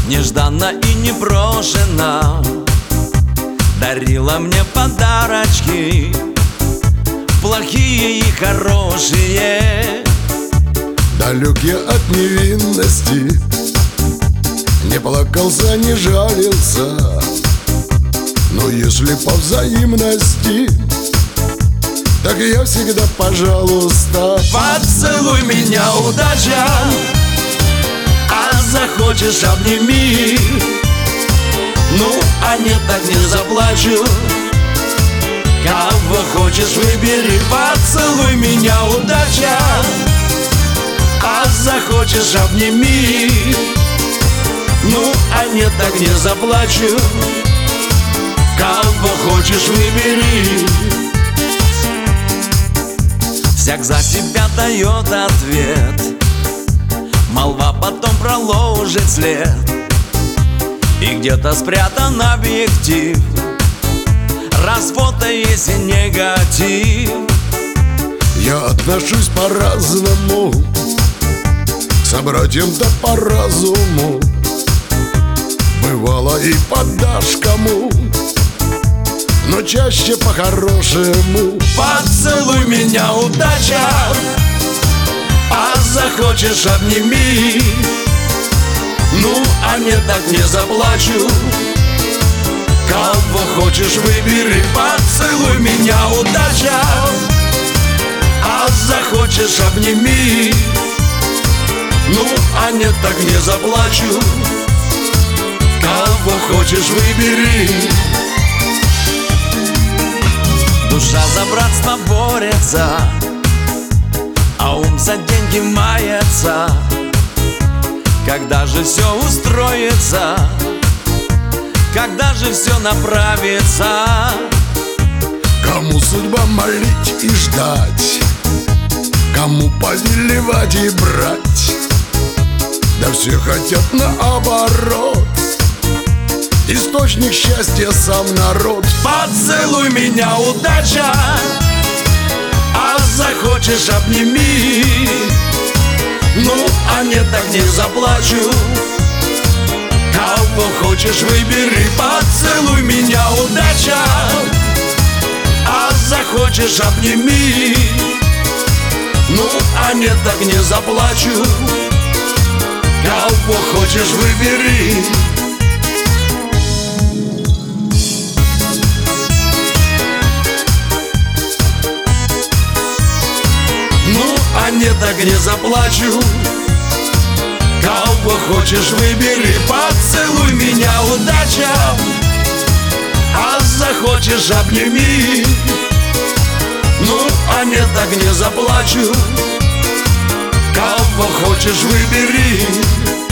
нежданно и непрошено дарила мне подарочки, плохие и хорошие. Далек я от невинности, не плакался, не жалился, но если по взаимности, так я всегда пожалуйста. Поцелуй меня, удача, а захочешь обними. Ну, а нет, так не заплачу. Кого хочешь выбери. Поцелуй меня, удача, а захочешь обними. Ну, а нет, так не заплачу. Кого хочешь выбери. Всяк за себя дает ответ, молва потом проложит след, и где-то спрятан объектив, развода есть и негатив. Я отношусь по-разному к собратьям-то по разуму. Бывало и подашь кому, но чаще по-хорошему. Поцелуй меня, удача, а захочешь обними. Ну, а нет, так не заплачу. Кого хочешь выбери. Поцелуй меня, удача, а захочешь обними. Ну, а нет, так не заплачу. Кого хочешь выбери. Душа за братство борется, а ум за деньги мается. Когда же все устроится, когда же все направится? Кому судьба молить и ждать, кому повелевать и брать, да все хотят наоборот. Источник счастья сам народ. Поцелуй меня, удача, а захочешь обними. Ну, а нет, так не заплачу. Кого хочешь выбери. Поцелуй меня, удача, а захочешь обними. Ну, а нет, так не заплачу. Кого хочешь выбери. Ну, а нет, так не заплачу. Кого хочешь выбери. Поцелуй меня, удача, а захочешь обними. Ну, а нет, так не заплачу. Кого хочешь выбери.